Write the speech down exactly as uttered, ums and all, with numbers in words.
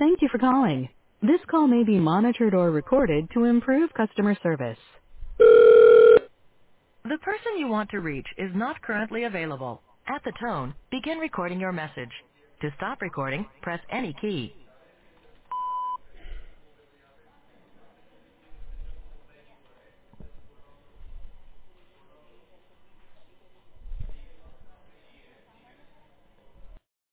Thank you for calling. This call may be monitored or recorded to improve customer service. The person you want to reach is not currently available. At the tone, begin recording your message. To stop recording, press any key.